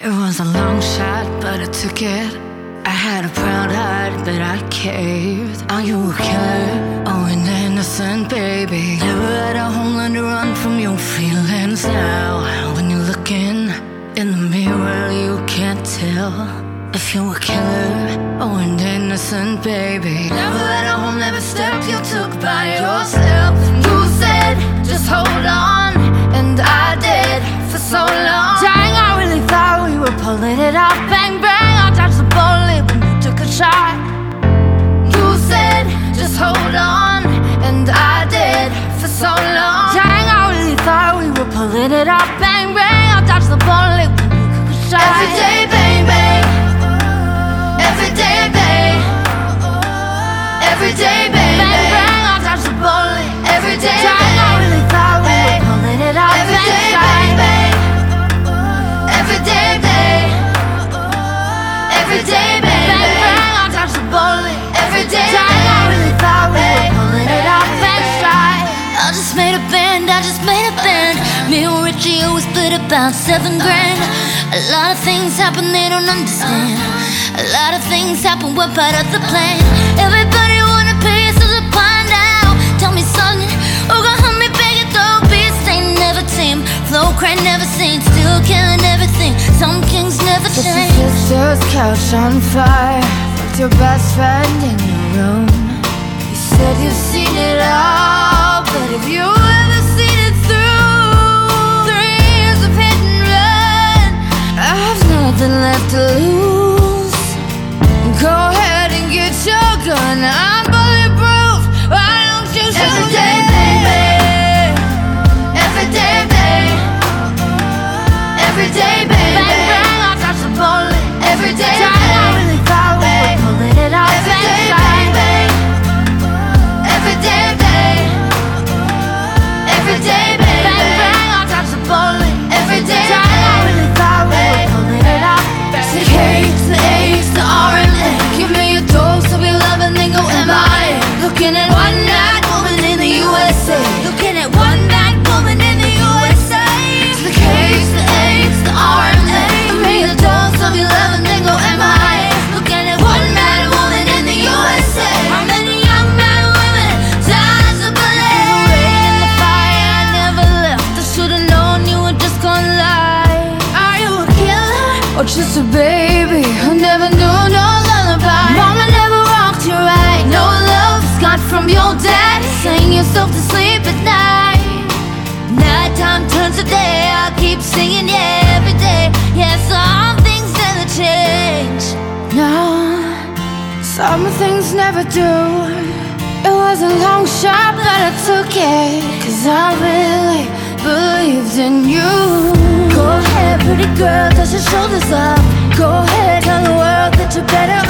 It was a long shot, but I took it. I had a proud heart, but I caved. Are you a killer? Oh, an innocent baby. Never had a homeland to run from your feelings now. When you're looking in the mirror, you can't tell if you're a killer or an innocent baby. Never had a home, never step you took by yourself. You said, just hold on, and I did for so long. Dang, I really thought we were pulling it off. Bang, bang, I dodged the bullet when you took a shot. You said, just hold on, and I did for so long. Dang, I really thought we were pulling it off. Bang, bang, I dodged the bullet when you took a shot. Every day, bang, bang. Every day, bang. Every day, bang, bang, bang, I dodged the bullet. Every day, bang, I really thought we were pulling it off. Every day, bang, bang. Every day, bang. Every day, bang, bang, bang, I dodged the bullet. Every day, bang, I really thought we were pulling it off. I just made a band, I just made a band. Me and Richie always split about $7 grand. A lot of things happen they don't understand. A lot of things happen, we're part of the plan. Everybody wanna pay us to the pond now. Tell me something, who gon' help me beg it though? Beats they never tame, flow cry never seen, still killing everything. Some kings never change. Your sister's couch on fire, fucked your best friend in your room. You said you've seen it all, but have you ever seen it through? 3 years of hit and run, I have nothing left to lose. Go ahead and get your gun, I'm bulletproof. Why don't you shoot every day, baby? Every day, baby. Every day, baby. Bang, bang, I dodged the bullet. Every day, bang, I really thought we were pulling it off. Every day, bang, bang. Every day, bang. Every day, baby. Bang, bang, I dodged the bullet. Every day, bang, I really thought we were pulling it off. The K's, the A's, the R and A. Give me a dose of your love and then go MIA. Looking at one bad woman in the USA. Looking at one bad woman in the USA. The K's, the A's, the R and A. Give me a dose of your love and then go MIA. Looking at one bad woman in the USA. How many young bad women died to believe? In the fire, I never left. I should've known you were just gonna lie. Are you a killer or just a baby who never knew no lullaby? Mama never walked you right. No love got from your daddy. Sang yourself to sleep at night. Nighttime turns to day. I keep singing, yeah, every day. Yeah, some things never change. No, some things never do. It was a long shot, but I took it, 'cause I really believed in you. Go ahead, pretty girl, dust your shoulders up. Go ahead, tell the world that you're better